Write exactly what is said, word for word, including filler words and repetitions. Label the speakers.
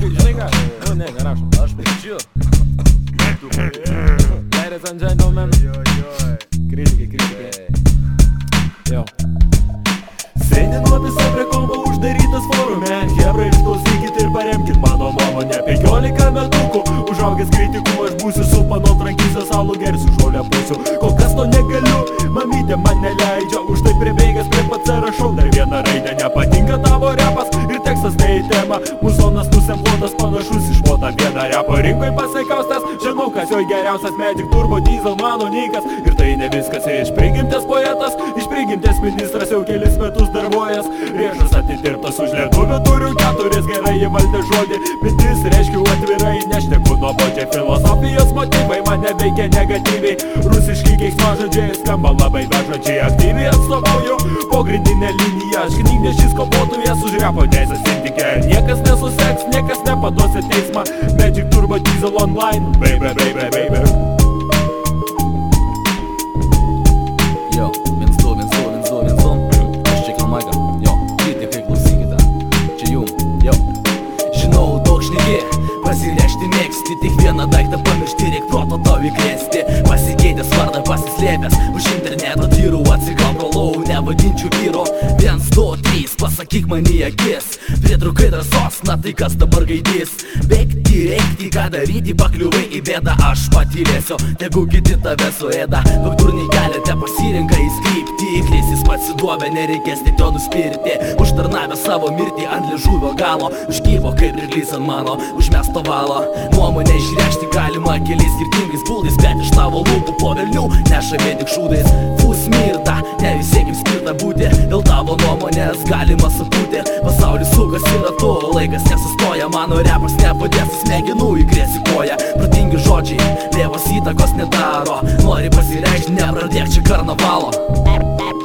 Speaker 1: žinai ką? Nu, ne, nerašom.
Speaker 2: Aš paičiu.
Speaker 1: Ladies and gentlemen. Kritikai, kritikai. Jo.
Speaker 3: Sėdi nuo visą prie kombo uždarytas forume. Hebra, išklausykit ir paremkit mano nuomonę. Penkiolika metukų, užaugęs kritikų. Aš būsiu su panot rankyse, salų gersiu, žolę pusiu. Kol kas to negaliu, mamytė man neleidžia. Už tai pribėgęs prie pats rašau dar vieną raidę. Nepatinka tavo repas ir tekstas tai į temą. Muzonas nusempluotas panašus išmota vieną repą. Rinkoj pasikaustas, žinau kas jo geriausias. Magic Turbo Diesel mano nykas. Ir tai ne viskas, iš prigimtės poetas, iš prigimtės ministras jau kelis metus darbuojas. Riešas atidirbtas už lietuvių, turiu keturis, gerai įvaldė žodį. Mintis reiškiu atvirai, nešneku nuobodžiai. Filosofijos motyvai mane veikia negatyviai. Rusiški keiksmažodžiai skamba labai bežodžiai. Aktyviai atstovauju pogrindinę liniją. Aš knygnešys kovotojas už repo teisės sindike. Niekas nesuseks, niekas nepaduos į teismą. Magic Turbo Diesel online, baby, baby, baby.
Speaker 2: Jo, viens, du, viens, du, viens, du, viens, du. Aš čia Kalmaga, jo, kritikai klausykite. Čia jum, jo. Žinau, daug šneki, pasireikšti mėgsti. Tik vieną daiktą pamiršti, reik proto tau įkrėsti. Pasikeitęs vardą, pasislėpęs už interneto tyrų. Atsikal brolau, nevadinčiau vyro. Viens, du, trys, pasakyk man į akis. Pritrukai drąsos, na tai kas dabar gaidys. Bėgti, reikti, ką daryti, pakliuvai į bėdą. Aš patylėsiu, tegu kiti tave suėda. Daug durniai keliate, pasirinka įskrypti. Įkrėsis pasiduobę, nereikės tik jo nuspirti. Užtarnavę savo mirtį ant liežuvio galo. Užkyvo kaip riglys ant mano užmesto valo. Nuomonę išreikšti galima keliais skirtingais būdais. Bet iš tavo lūpų po velnių neša vien tik šūdais. Fus mirta, ne visiems skirta būti. Dėl tavo nuomonės galima supūti. Pasaulis sukasi ratu, laikas nesustoja. Mano repas nepadės, smegenų įkrėsi koją. Protingi žodžiai, lievos įtakos nedaro. Nori pasireikšti, nepradėk čia karnavalo.